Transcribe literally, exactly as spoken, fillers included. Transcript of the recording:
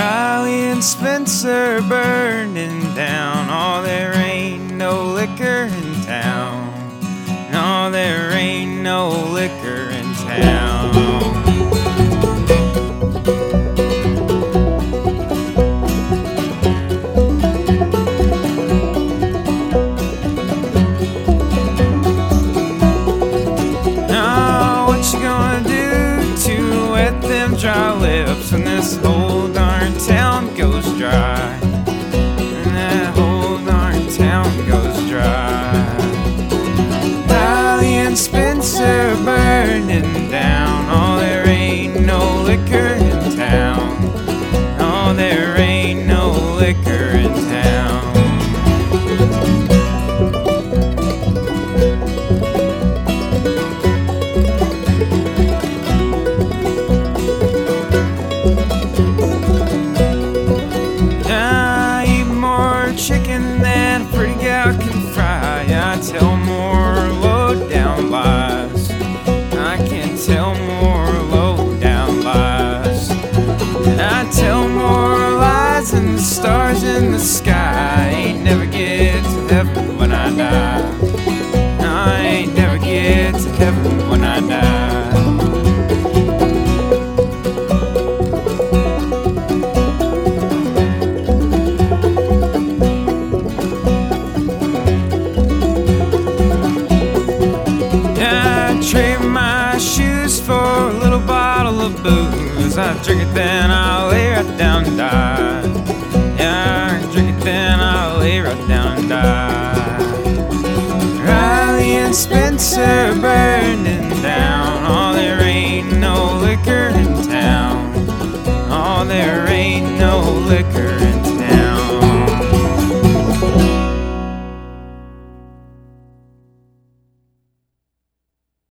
Riley and Spencer burning down. Oh, there ain't no liquor in town. No, there ain't no liquor in town. Now, what you gonna do to wet them dry lips when this whole darn town goes dry? And that whole darn town goes dry. Riley and Spencer burning down. Oh, there ain't no liquor in town. Oh, there ain't no liquor in town. I eat more chicken than a pretty gal can fry. I tell more low-down lies. I can tell more low-down lies. I tell more lies than the stars in the sky. I ain't never get to heaven when I die. I ain't never get to heaven when I die. Trade my shoes for a little bottle of booze. I drink it, then I'll lay right down and die. Yeah, I drink it, then I'll lay right down and die. Riley and Spencer burning down. Oh, there ain't no liquor in town. Oh, there ain't no liquor